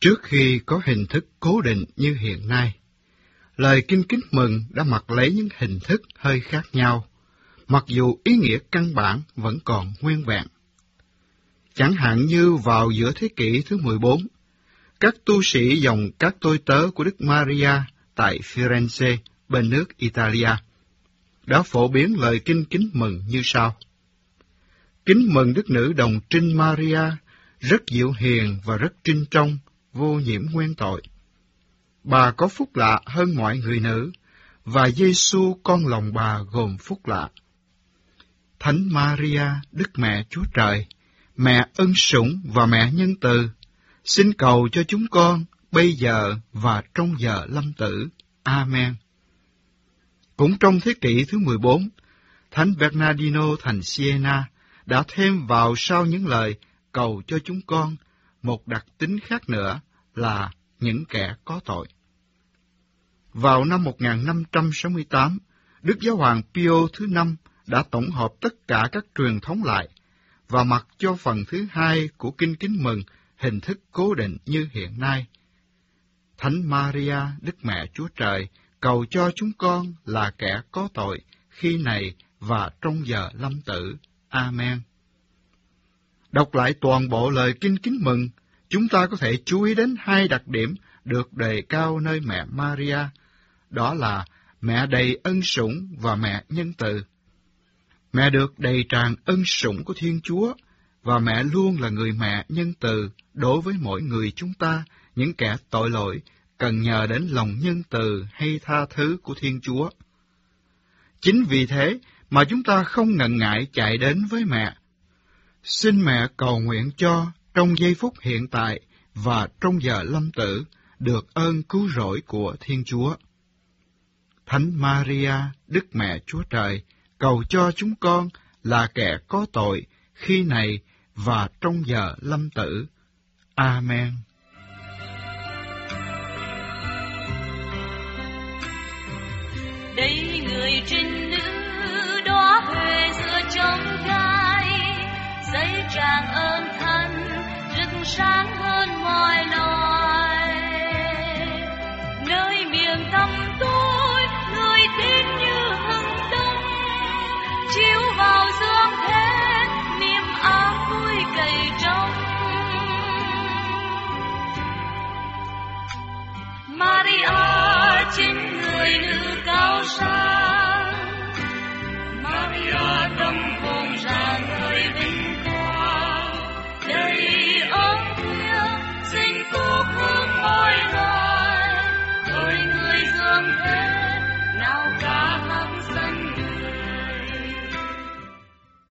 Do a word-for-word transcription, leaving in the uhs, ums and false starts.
Trước khi có hình thức cố định như hiện nay, lời Kinh Kính Mừng đã mặc lấy những hình thức hơi khác nhau, mặc dù ý nghĩa căn bản vẫn còn nguyên vẹn. Chẳng hạn như vào giữa thế kỷ thứ mười bốn, các tu sĩ dòng các tôi tớ của Đức Maria tại Firenze, bên nước Italia, đã phổ biến lời Kinh Kính Mừng như sau. Kính mừng Đức Nữ Đồng Trinh Maria, rất dịu hiền và rất trinh trong, vô nhiễm nguyên tội. Bà có phúc lạ hơn mọi người nữ, và Giêsu con lòng bà gồm phúc lạ. Thánh Maria, Đức Mẹ Chúa Trời, Mẹ ân sủng và Mẹ nhân từ, xin cầu cho chúng con bây giờ và trong giờ lâm tử. Amen. Cũng trong thế kỷ thứ mười bốn, Thánh Bernardino thành Siena đã thêm vào sau những lời cầu cho chúng con một đặc tính khác nữa là những kẻ có tội. Vào năm một nghìn năm trăm sáu mươi tám, Đức Giáo hoàng Pio thứ năm đã tổng hợp tất cả các truyền thống lại và mặc cho phần thứ hai của Kinh Kính Mừng hình thức cố định như hiện nay. Thánh Maria, Đức Mẹ Chúa Trời, cầu cho chúng con là kẻ có tội khi này và trong giờ lâm tử. Amen. Đọc lại toàn bộ lời Kinh Kính Mừng, chúng ta có thể chú ý đến hai đặc điểm được đề cao nơi mẹ Maria, đó là mẹ đầy ân sủng và mẹ nhân từ. Mẹ được đầy tràn ân sủng của Thiên Chúa, và mẹ luôn là người mẹ nhân từ đối với mỗi người chúng ta, những kẻ tội lỗi, cần nhờ đến lòng nhân từ hay tha thứ của Thiên Chúa. Chính vì thế mà chúng ta không ngần ngại chạy đến với mẹ. Xin mẹ cầu nguyện cho trong giây phút hiện tại và trong giờ lâm tử được ơn cứu rỗi của Thiên Chúa. Thánh Maria, Đức Mẹ Chúa Trời, cầu cho chúng con là kẻ có tội khi này và trong giờ lâm tử. Amen. Đây người trinh nữ đóa huệ giữa trong gai, dây tràng ơn thân rực sáng hơn mọi loài. Nơi miền tâm tôi, người tin như hừng đông, chiếu vào dương thế niềm áo vui cày trống. Maria chính người nữ cao sang,